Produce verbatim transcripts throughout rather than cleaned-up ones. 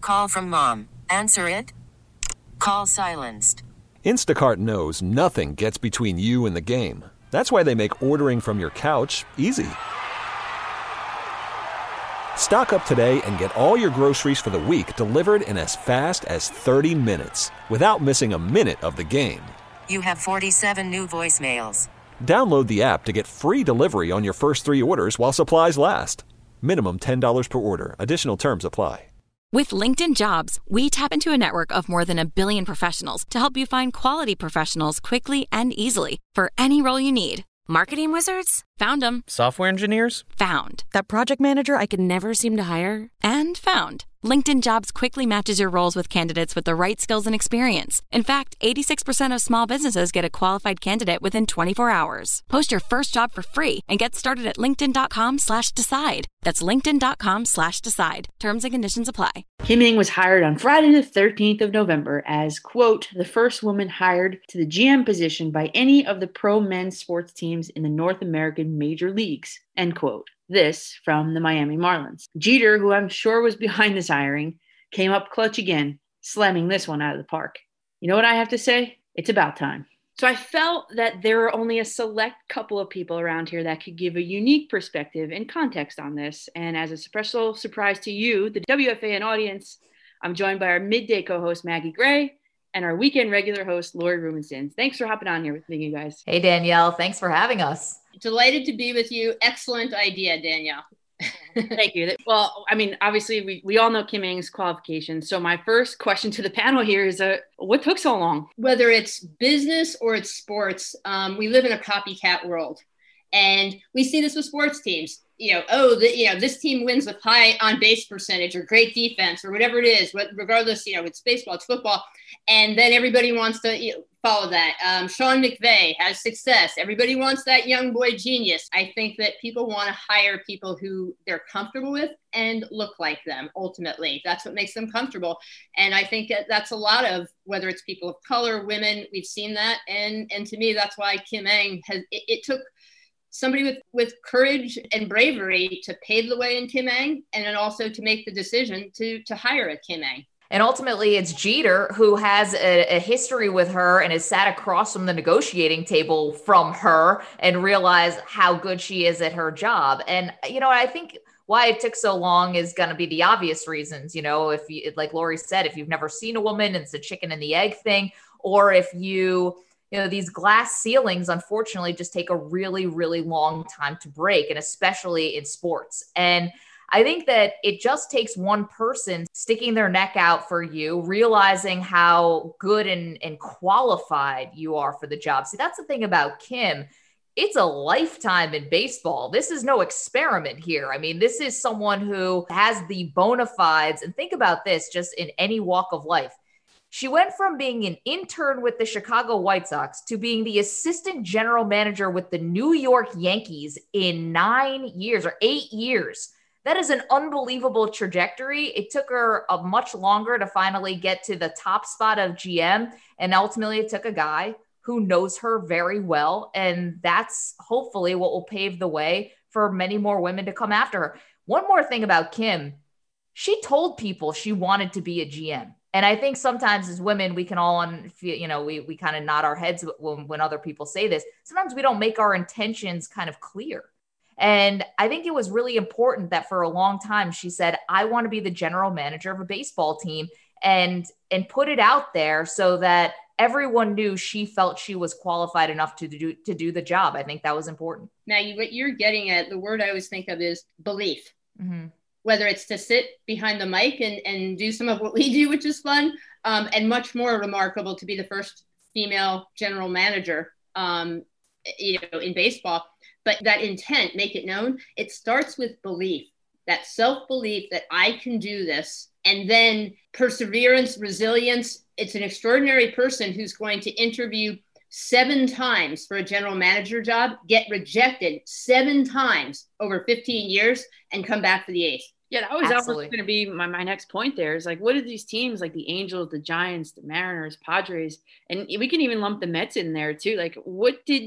Call from mom. Answer it. Call silenced. Instacart knows nothing gets between you and the game. That's why they make ordering from your couch easy. Stock up today and get all your groceries for the week delivered in as fast as thirty minutes without missing a minute of the game. You have forty-seven new voicemails. Download the app to get free delivery on your first three orders while supplies last. Minimum ten dollars per order. Additional terms apply. With LinkedIn Jobs, we tap into a network of more than a billion professionals to help you find quality professionals quickly and easily for any role you need. Marketing wizards? Found them. Software engineers? Found. That project manager I could never seem to hire? And found. LinkedIn Jobs quickly matches your roles with candidates with the right skills and experience. In fact, eighty-six percent of small businesses get a qualified candidate within twenty-four hours. Post your first job for free and get started at linkedin.com slash decide. That's linkedin.com slash decide. Terms and conditions apply. Kim Ng was hired on Friday the thirteenth of November as, quote, the first woman hired to the G M position by any of the pro men's sports teams in the North American major leagues, end quote. This from the Miami Marlins. Jeter, who I'm sure was behind this hiring, came up clutch again, slamming this one out of the park. You know what I have to say? It's about time. So I felt that there are only a select couple of people around here that could give a unique perspective and context on this. And as a special surprise to you, the W F A N audience, I'm joined by our midday co-host, Maggie Gray, and our weekend regular host, Lori Rubenstein. Thanks for hopping on here with me, you guys. Hey, Danielle. Thanks for having us. Delighted to be with you. Excellent idea, Danielle. Thank you. Well, I mean, obviously, we, we all know Kim Ng's qualifications. So my first question to the panel here is, uh, what took so long? Whether it's business or it's sports, um, we live in a copycat world. And we see this with sports teams. You know, oh, the, you know, this team wins with high on base percentage or great defense or whatever it is, but regardless, you know, it's baseball, it's football. And then everybody wants to you know, follow that. Um, Sean McVay has success. Everybody wants that young boy genius. I think that people want to hire people who they're comfortable with and look like them. Ultimately, that's what makes them comfortable. And I think that that's a lot of, whether it's people of color, women, we've seen that. And, and to me, that's why Kim Ng has, it, it took somebody with, with courage and bravery to pave the way in Kim Ng, and then also to make the decision to, to hire a Kim Ng. And ultimately, it's Jeter who has a, a history with her and has sat across from the negotiating table from her and realized how good she is at her job. And, you know, I think why it took so long is going to be the obvious reasons. You know, if you, like Lori said, if you've never seen a woman, it's a chicken and the egg thing, or if you, you know, these glass ceilings, unfortunately, just take a really, really long time to break, and especially in sports. And I think that it just takes one person sticking their neck out for you, realizing how good and, and qualified you are for the job. See, that's the thing about Kim. It's a lifetime in baseball. This is no experiment here. I mean, this is someone who has the bona fides. And think about this, just in any walk of life. She went from being an intern with the Chicago White Sox to being the assistant general manager with the New York Yankees in nine years or eight years. That is an unbelievable trajectory. It took her a much longer to finally get to the top spot of G M. And ultimately it took a guy who knows her very well. And that's hopefully what will pave the way for many more women to come after her. One more thing about Kim. She told people she wanted to be a G M. And I think sometimes as women, we can all, un, you know, we, we kind of nod our heads when, when other people say this. Sometimes we don't make our intentions kind of clear. And I think it was really important that for a long time, she said, I want to be the general manager of a baseball team, and, and put it out there so that everyone knew she felt she was qualified enough to do, to do the job. I think that was important. Now, you, what you're getting at, the word I always think of is belief. Mm-hmm. Whether it's to sit behind the mic and, and do some of what we do, which is fun, um, and much more remarkable to be the first female general manager, um, you know, in baseball. But that intent, make it known, it starts with belief, that self-belief that I can do this. And then perseverance, resilience. It's an extraordinary person who's going to interview seven times for a general manager job, get rejected seven times over fifteen years, and come back for the eighth. Yeah, that was almost going to be my, my next point there. Is like, what did these teams like the Angels, the Giants, the Mariners, Padres, and we can even lump the Mets in there too. Like, what did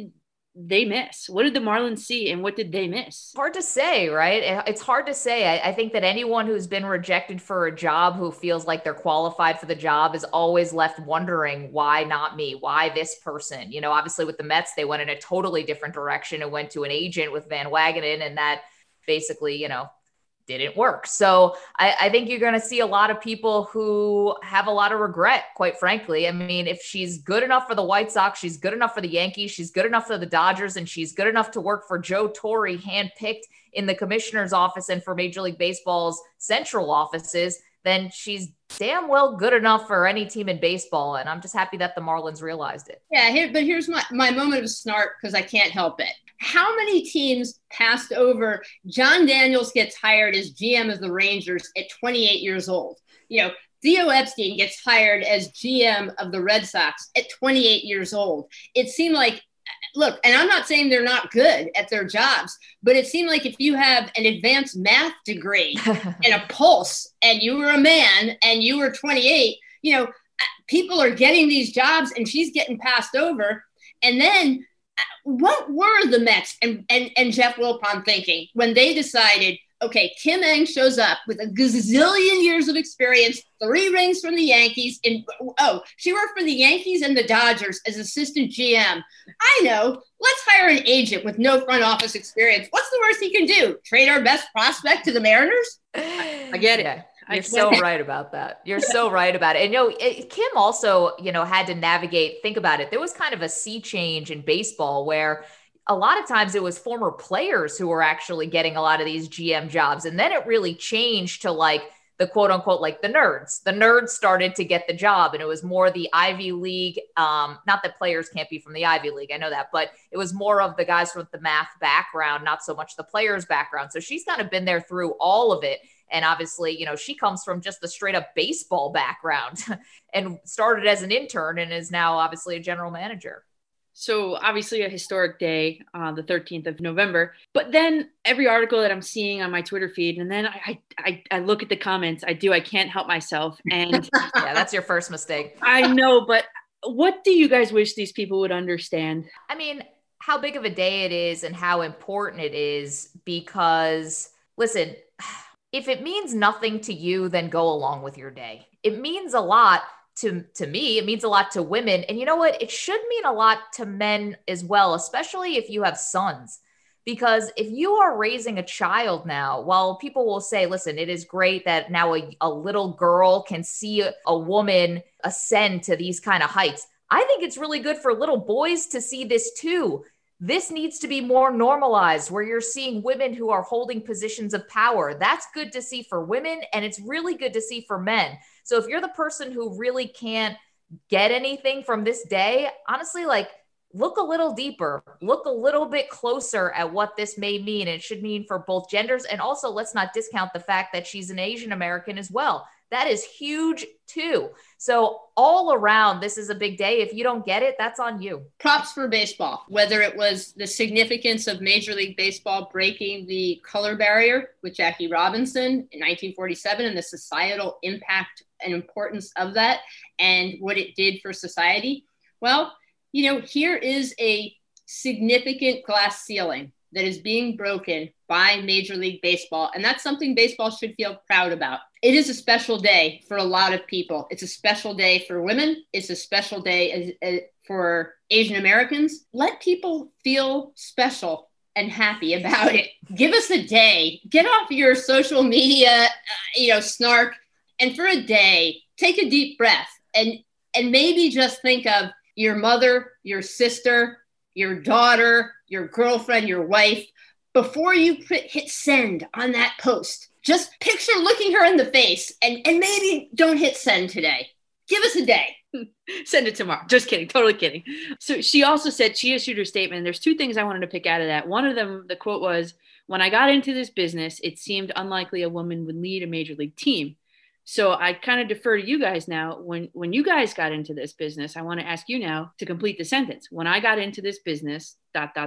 they miss? What did the Marlins see and what did they miss? Hard to say, right? It's hard to say. I, I think that anyone who's been rejected for a job who feels like they're qualified for the job is always left wondering, why not me? Why this person? You know, obviously with the Mets, they went in a totally different direction and went to an agent with Van Wagenen, and that basically, you know, didn't work. So I, I think you're going to see a lot of people who have a lot of regret, quite frankly. I mean, if she's good enough for the White Sox, she's good enough for the Yankees, she's good enough for the Dodgers, and she's good enough to work for Joe Torre, handpicked in the commissioner's office and for Major League Baseball's central offices, then she's damn well good enough for any team in baseball. And I'm just happy that the Marlins realized it. Yeah, here, but here's my, my moment of snark because I can't help it. How many teams passed over? John Daniels gets hired as G M of the Rangers at twenty-eight years old. You know, Theo Epstein gets hired as G M of the Red Sox at twenty-eight years old. It seemed like, look, and I'm not saying they're not good at their jobs, but it seemed like if you have an advanced math degree and a pulse and you were a man and you were twenty-eight, you know, people are getting these jobs and she's getting passed over. And then what were the Mets and, and, and Jeff Wilpon thinking when they decided, okay, Kim Ng shows up with a gazillion years of experience, three rings from the Yankees. And oh, she worked for the Yankees and the Dodgers as assistant G M. I know. Let's hire an agent with no front office experience. What's the worst he can do? Trade our best prospect to the Mariners? I get it. Yeah. You're so right about that. You're so right about it. And, you know, it, Kim also, you know, had to navigate, think about it. There was kind of a sea change in baseball where a lot of times it was former players who were actually getting a lot of these G M jobs. And then it really changed to like the quote unquote, like the nerds. The nerds started to get the job, and it was more the Ivy League. Um, not that players can't be from the Ivy League, I know that, but it was more of the guys with the math background, not so much the players background. So she's kind of been there through all of it. And obviously, you know, she comes from just the straight up baseball background and started as an intern and is now obviously a general manager. So obviously a historic day on uh, the thirteenth of November, but then every article that I'm seeing on my Twitter feed, and then I, I, I look at the comments, I do, I can't help myself. And yeah, that's your first mistake. I know, but what do you guys wish these people would understand? I mean, how big of a day it is and how important it is, because listen, if it means nothing to you, then go along with your day. It means a lot to, to me. It means a lot to women. And you know what? It should mean a lot to men as well, especially if you have sons. Because if you are raising a child now, while people will say, listen, it is great that now a, a little girl can see a, a woman ascend to these kind of heights. I think it's really good for little boys to see this too. This needs to be more normalized, where you're seeing women who are holding positions of power. That's good to see for women, and it's really good to see for men. So if you're the person who really can't get anything from this day, honestly, like, look a little deeper, look a little bit closer at what this may mean. It should mean for both genders. And also, let's not discount the fact that she's an Asian American as well. That is huge too. So all around, this is a big day. If you don't get it, that's on you. Props for baseball, whether it was the significance of Major League Baseball breaking the color barrier with Jackie Robinson in nineteen forty-seven and the societal impact and importance of that and what it did for society. Well, you know, here is a significant glass ceiling that is being broken by Major League Baseball. And that's something baseball should feel proud about. It is a special day for a lot of people. It's a special day for women. It's a special day as, as, for Asian Americans. Let people feel special and happy about it. Give us a day. Get off your social media, uh, you know, snark. And for a day, take a deep breath and, and maybe just think of your mother, your sister, your daughter, your girlfriend, your wife, before you put, hit send on that post. Just picture looking her in the face and, and maybe don't hit send today. Give us a day. Send it tomorrow. Just kidding. Totally kidding. So she also said, she issued her statement. And there's two things I wanted to pick out of that. One of them, the quote was, when I got into this business, it seemed unlikely a woman would lead a major league team. So I kind of defer to you guys now. When when you guys got into this business, I want to ask you now to complete the sentence. When I got into this business, dot, dot, dot.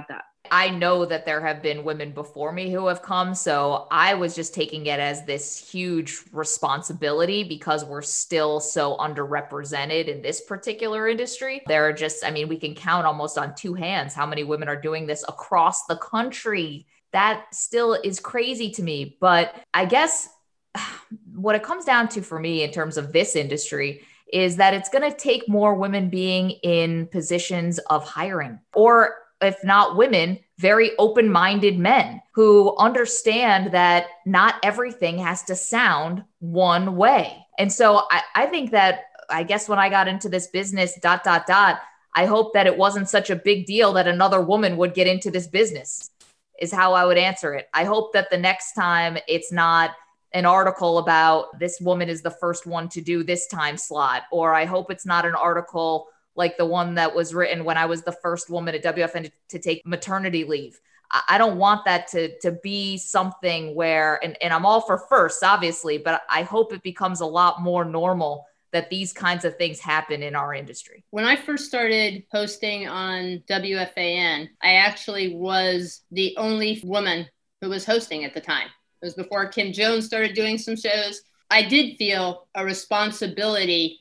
I know that there have been women before me who have come. So I was just taking it as this huge responsibility because we're still so underrepresented in this particular industry. There are just, I mean, we can count almost on two hands how many women are doing this across the country. That still is crazy to me. But I guess what it comes down to for me in terms of this industry is that it's going to take more women being in positions of hiring, or if not women, very open-minded men who understand that not everything has to sound one way. And so I, I think that, I guess when I got into this business, dot, dot, dot, I hope that it wasn't such a big deal that another woman would get into this business, is how I would answer it. I hope that the next time it's not an article about this woman is the first one to do this time slot, or I hope it's not an article like the one that was written when I was the first woman at W F N to, to take maternity leave. I, I don't want that to, to be something where, and, and I'm all for firsts, obviously, but I hope it becomes a lot more normal that these kinds of things happen in our industry. When I first started posting on W F A N, I actually was the only woman who was hosting at the time. It was before Kim Jones started doing some shows. I did feel a responsibility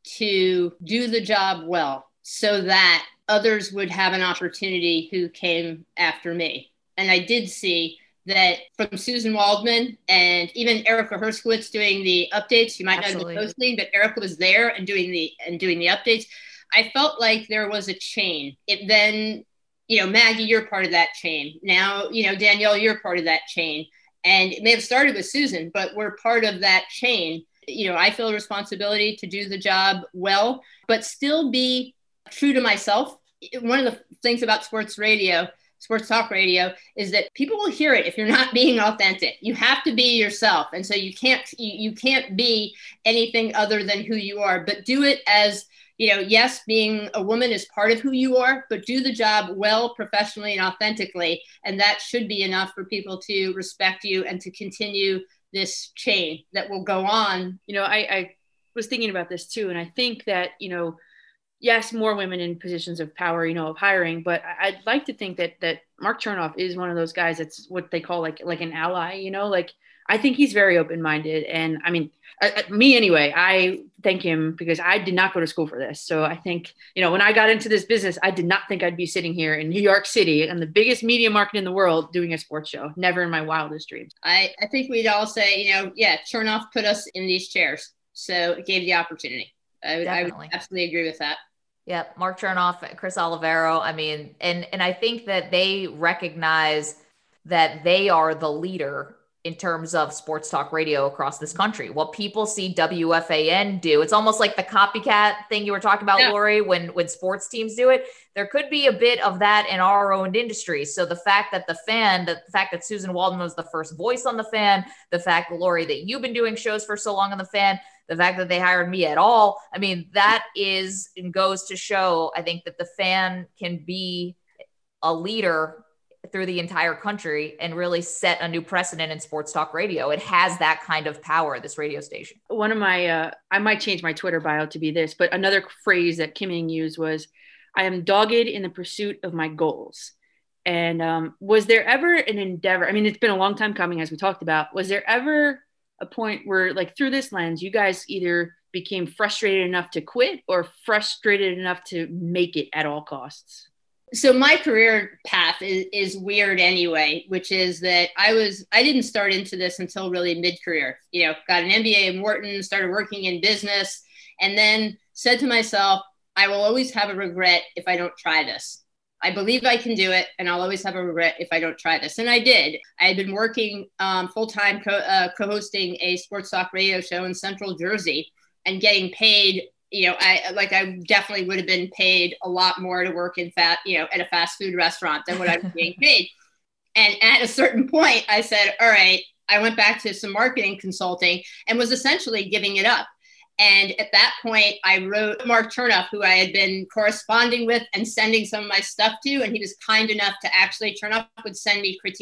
to do the job well so that others would have an opportunity who came after me. And I did see that from Susan Waldman and even Erica Herskowitz doing the updates. You might Absolutely. not have been posting, but Erica was there and doing the and doing the updates. I felt like there was a chain. It then, you know, Maggie, you're part of that chain. Now, you know, Danielle, you're part of that chain. And it may have started with Susan, but we're part of that chain. You know, I feel a responsibility to do the job well, but still be true to myself. One of the things about sports radio, sports talk radio, is that people will hear it if you're not being authentic. You have to be yourself. And so you can't, you, you can't be anything other than who you are, but do it as, you know, yes, being a woman is part of who you are, but do the job well, professionally and authentically. And that should be enough for people to respect you and to continue this chain that will go on. You know, I, I was thinking about this too. And I think that, you know, yes, more women in positions of power, you know, of hiring, but I'd like to think that, that Mark Chernoff is one of those guys that's what they call like, like an ally, you know, like, I think he's very open-minded. And I mean, uh, me anyway, I thank him because I did not go to school for this. So I think, you know, when I got into this business, I did not think I'd be sitting here in New York City and the biggest media market in the world doing a sports show. Never in my wildest dreams. I, I think we'd all say, you know, yeah, Chernoff put us in these chairs. So it gave the opportunity. I would, I would absolutely agree with that. Yeah, Mark Chernoff, Chris Olivero. I mean, and and I think that they recognize that they are the leader in terms of sports talk radio across this country. What people see W F A N do, it's almost like the copycat thing you were talking about, yeah. Lori, when, when sports teams do it. There could be a bit of that in our own industry. So the fact that the fan, the fact that Susan Waldman was the first voice on the fan, the fact, Lori, that you've been doing shows for so long on the fan, the fact that they hired me at all, I mean, that is and goes to show, I think, that the fan can be a leader through the entire country and really set a new precedent in sports talk radio. It has that kind of power, this radio station. One of my, uh, I might change my Twitter bio to be this, but another phrase that Kim Ng used was, I am dogged in the pursuit of my goals. And um, was there ever an endeavor? I mean, it's been a long time coming, as we talked about. Was there ever a point where, like, through this lens, you guys either became frustrated enough to quit or frustrated enough to make it at all costs? So my career path is, is weird anyway, which is that I was, I didn't start into this until really mid-career, you know, got an M B A in Wharton, started working in business, and then said to myself, I will always have a regret if I don't try this. I believe I can do it, and I'll always have a regret if I don't try this. And I did. I had been working um, full-time co- uh, co-hosting a sports talk radio show in Central Jersey and getting paid. You know, I like I definitely would have been paid a lot more to work in fat, you know, at a fast food restaurant than what I was being paid. And at a certain point, I said, all right, I went back to some marketing consulting and was essentially giving it up. And at that point, I wrote Mark Chernoff, who I had been corresponding with and sending some of my stuff to. And he was kind enough to actually, Chernoff would send me critique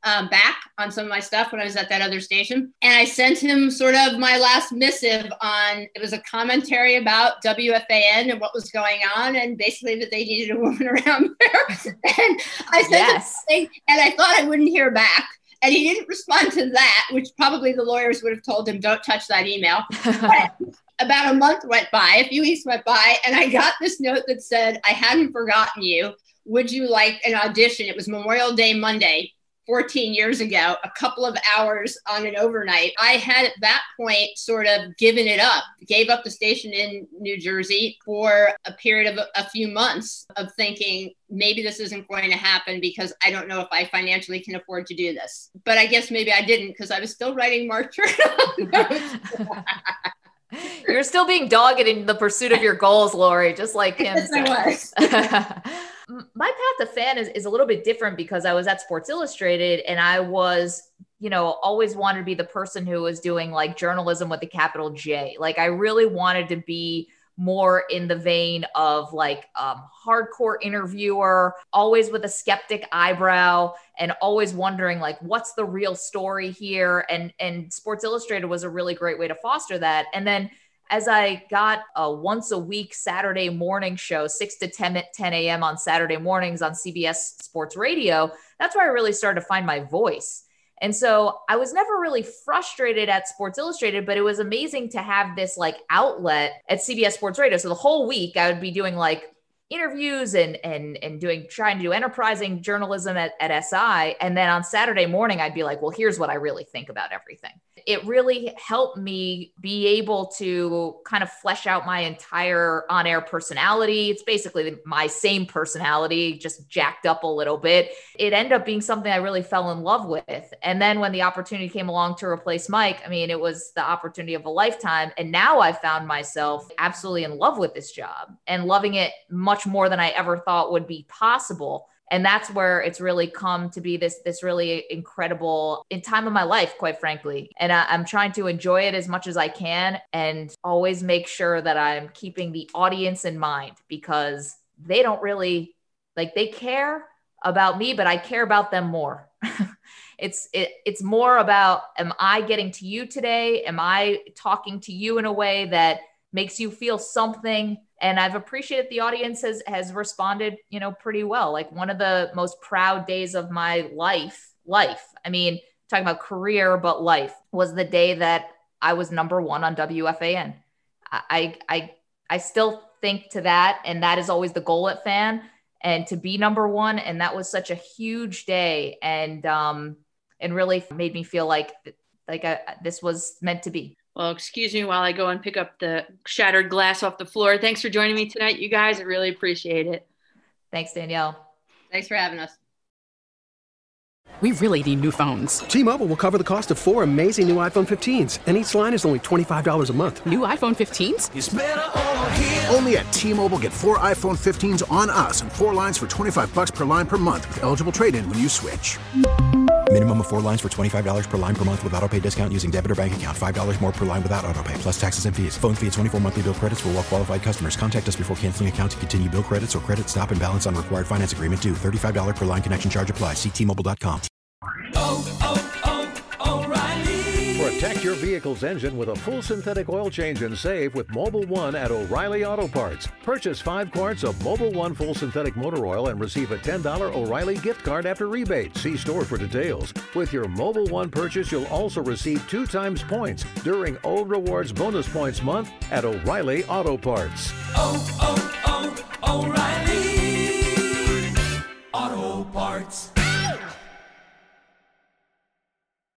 um, back on some of my stuff when I was at that other station. And I sent him sort of my last missive on, it was a commentary about W F A N and what was going on, and basically that they needed a woman around there. And I sent yes. him, and I thought I wouldn't hear back. And he didn't respond to that, which probably the lawyers would have told him, don't touch that email. But about a month went by, a few weeks went by, and I got this note that said, I hadn't forgotten you. Would you like an audition? It was Memorial Day Monday, fourteen years ago, a couple of hours on an overnight. I had at that point sort of given it up, gave up the station in New Jersey for a period of a, a few months of thinking, maybe this isn't going to happen because I don't know if I financially can afford to do this. But I guess maybe I didn't, because I was still writing Mark Chernow. You're still being dogged in the pursuit of your goals, Lori, just like him. Yes, I was. My path to fan is, is a little bit different because I was at Sports Illustrated and I was, you know, always wanted to be the person who was doing like journalism with a capital J. Like I really wanted to be more in the vein of like um, hardcore interviewer, always with a skeptic eyebrow and always wondering like, what's the real story here? And, and Sports Illustrated was a really great way to foster that. And then as I got a once a week Saturday morning show, six to ten a.m. on Saturday mornings on C B S Sports Radio, that's where I really started to find my voice. And so I was never really frustrated at Sports Illustrated, but it was amazing to have this like outlet at C B S Sports Radio. So the whole week I would be doing like interviews and, and, and doing, trying to do enterprising journalism at, at S I. And then on Saturday morning, I'd be like, well, here's what I really think about everything. It really helped me be able to kind of flesh out my entire on-air personality. It's basically my same personality, just jacked up a little bit. It ended up being something I really fell in love with. And then when the opportunity came along to replace Mike, I mean, it was the opportunity of a lifetime. And now I found myself absolutely in love with this job and loving it much more than I ever thought would be possible. And that's where it's really come to be this, this really incredible in time of my life, quite frankly. And I, I'm trying to enjoy it as much as I can and always make sure that I'm keeping the audience in mind because they don't really, like they care about me, but I care about them more. It's it, it's more about, am I getting to you today? Am I talking to you in a way that makes you feel something? And I've appreciated the audience has, has responded, you know, pretty well. Like one of the most proud days of my life, life, I mean, talking about career, but life was the day that I was number one on W F A N. I, I, I still think to that. And that is always the goal at Fan and to be number one. And that was such a huge day. And, um, and really made me feel like, like I, this was meant to be. Well, excuse me while I go and pick up the shattered glass off the floor. Thanks for joining me tonight, you guys. I really appreciate it. Thanks, Danielle. Thanks for having us. We really need new phones. T-Mobile will cover the cost of four amazing new iPhone fifteens, and each line is only twenty-five dollars a month. New iPhone fifteens? It's better over here. Only at T-Mobile, get four iPhone fifteens on us and four lines for twenty-five bucks per line per month with eligible trade-in when you switch. Minimum of four lines for twenty-five dollars per line per month with autopay discount using debit or bank account. five dollars more per line without autopay, plus taxes and fees. Phone fee at twenty-four monthly bill credits for well-qualified customers. Contact us before canceling account to continue bill credits or credit stop and balance on required finance agreement due. thirty-five dollars per line connection charge applies. See T Mobile dot com. Oh, oh, oh, O'Reilly. Protect your vehicle's engine with a full synthetic oil change and save with Mobil one at O'Reilly Auto Parts. Purchase five quarts of Mobil one full synthetic motor oil and receive a ten dollars O'Reilly gift card after rebate. See store for details. With your Mobil one purchase, you'll also receive two times points during O Rewards Bonus Points Month at O'Reilly Auto Parts. Oh, oh, oh, O'Reilly Auto Parts.